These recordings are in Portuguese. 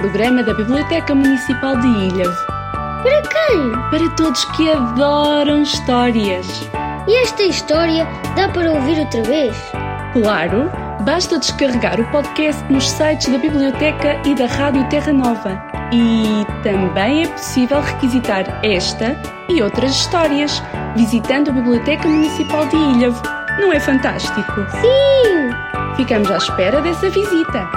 programa da Biblioteca Municipal de Ilhavo. Para quem? Para todos que adoram histórias. E esta história dá para ouvir outra vez? Claro, basta descarregar o podcast nos sites da Biblioteca e da Rádio Terra Nova. E também é possível requisitar esta e outras histórias visitando a Biblioteca Municipal de Ilhavo. Não é fantástico? Sim! Ficamos à espera dessa visita.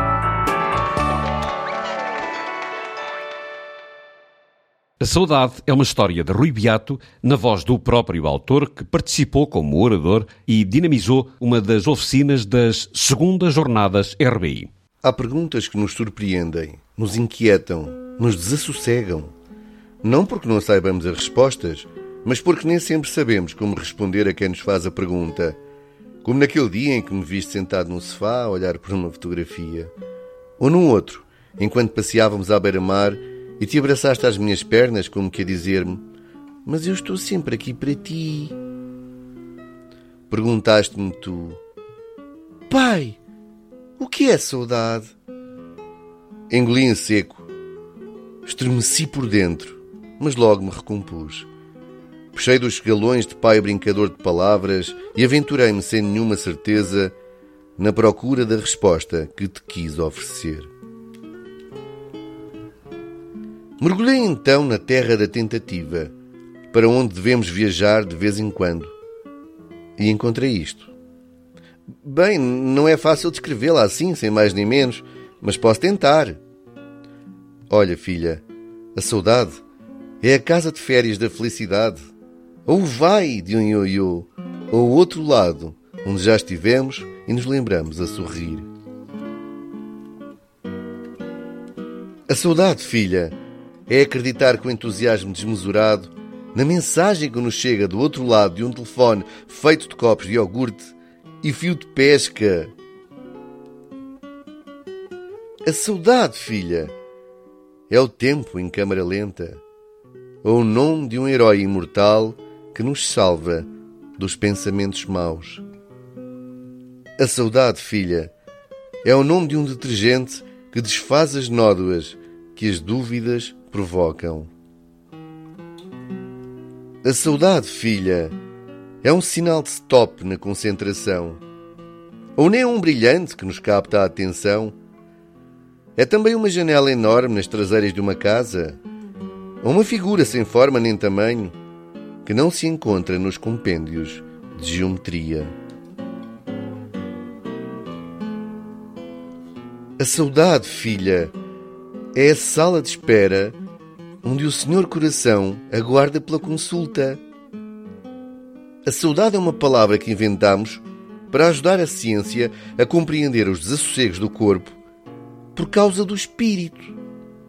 A Saudade é uma história de Rui Beato, na voz do próprio autor, que participou como orador e dinamizou uma das oficinas das segundas jornadas RBI. Há perguntas que nos surpreendem, nos inquietam, nos desassossegam. Não porque não saibamos as respostas, mas porque nem sempre sabemos como responder a quem nos faz a pergunta. Como naquele dia em que me viste sentado num sofá a olhar por uma fotografia. Ou num outro, enquanto passeávamos à beira-mar e te abraçaste às minhas pernas como que a dizer-me: mas eu estou sempre aqui para ti. Perguntaste-me tu: pai, o que é saudade? Engoli em seco. Estremeci por dentro, mas logo me recompus. Puxei dos esgalões de pai brincador de palavras e aventurei-me sem nenhuma certeza na procura da resposta que te quis oferecer. Mergulhei então na terra da tentativa, para onde devemos viajar de vez em quando. E encontrei isto. Bem, não é fácil descrevê-la assim, sem mais nem menos, mas posso tentar. Olha, filha, a saudade é a casa de férias da felicidade, ou o vai de um ioiô, ou o outro lado, onde já estivemos e nos lembramos a sorrir. A saudade, filha, é acreditar com entusiasmo desmesurado na mensagem que nos chega do outro lado de um telefone feito de copos de iogurte e fio de pesca. A saudade, filha, é o tempo em câmara lenta, ou o nome de um herói imortal que nos salva dos pensamentos maus. A saudade, filha, é o nome de um detergente que desfaz as nódoas que as dúvidas provocam. A saudade, filha, é um sinal de stop na concentração, ou nem um brilhante que nos capta a atenção. É também uma janela enorme nas traseiras de uma casa, ou uma figura sem forma nem tamanho que não se encontra nos compêndios de geometria. A saudade, filha, é a sala de espera onde o Senhor Coração aguarda pela consulta. A saudade é uma palavra que inventamos para ajudar a ciência a compreender os desassossegos do corpo por causa do espírito.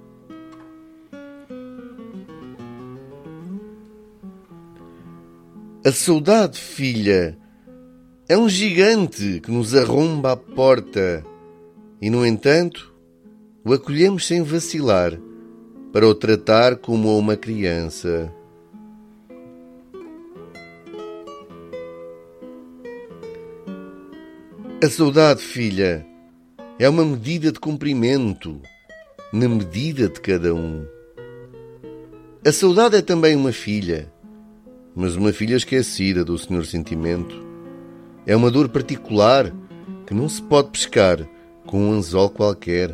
A saudade, filha, é um gigante que nos arromba à porta e, no entanto, o acolhemos sem vacilar para o tratar como a uma criança. A saudade, filha, é uma medida de comprimento, na medida de cada um. A saudade é também uma filha, mas uma filha esquecida do Senhor Sentimento. É uma dor particular que não se pode pescar com um anzol qualquer.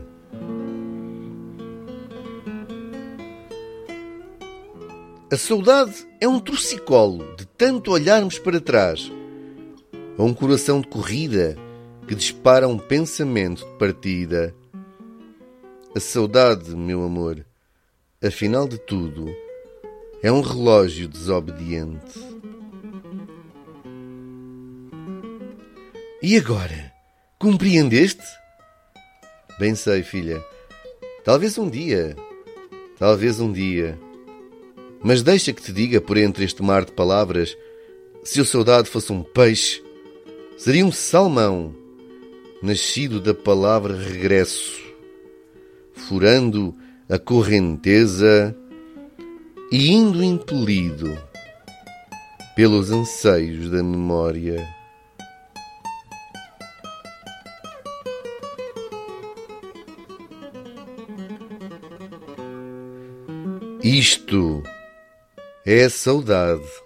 A saudade é um torcicolo de tanto olharmos para trás, ou um coração de corrida que dispara um pensamento de partida. A saudade, meu amor, afinal de tudo, é um relógio desobediente. E agora? Compreendeste? Bem sei, filha. Talvez um dia. Mas deixa que te diga por entre este mar de palavras, se a saudade fosse um peixe, seria um salmão, nascido da palavra regresso, furando a correnteza e indo impelido pelos anseios da memória. Isto é saudade.